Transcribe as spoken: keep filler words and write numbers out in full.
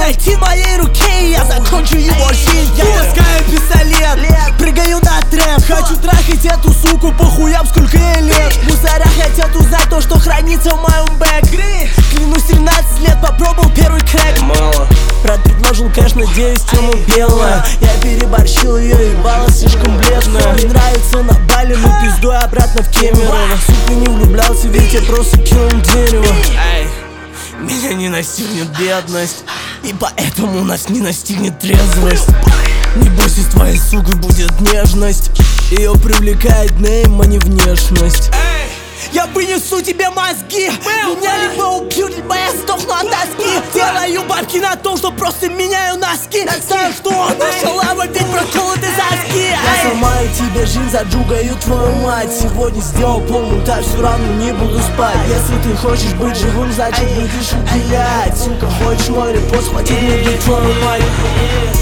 найти моей руке, и я закончу его жизнь. Я таскаю пистолет, прыгаю на трэп. Хочу трахать эту суку по хуям, сколько ей лет. Мусора хотят узнать то, что хранится в моем бэк. Клянусь, тринадцать лет попробовал первый крэк. Мало. Брат предложил кэш, надеюсь, тему белая. Я переборщил, ее ебало слишком бледная. Мне нравится на Бали, но пиздой обратно в Кемерово. Сука, не влюблялся, ведь я просто кинул дерево. Эй, меня не настигнет бедность, и поэтому нас не настигнет трезвость. Не бойся, с твоей сукой будет нежность. Ее привлекает нейм, а не внешность. Я вынесу тебе мозги, меня либо убьют, либо я сдохну от тоски. Делаю бабки на том, что просто меняю носки. Знаю, что наша лава ведь проколоты заски. Я сломаю тебе жизнь, заджугаю твою мать. Сегодня сделал полмульта, все равно не буду спать. Если ты хочешь быть живым, значит будешь убивать. Сука, хочешь мой репост, хватит мне бить твою мать.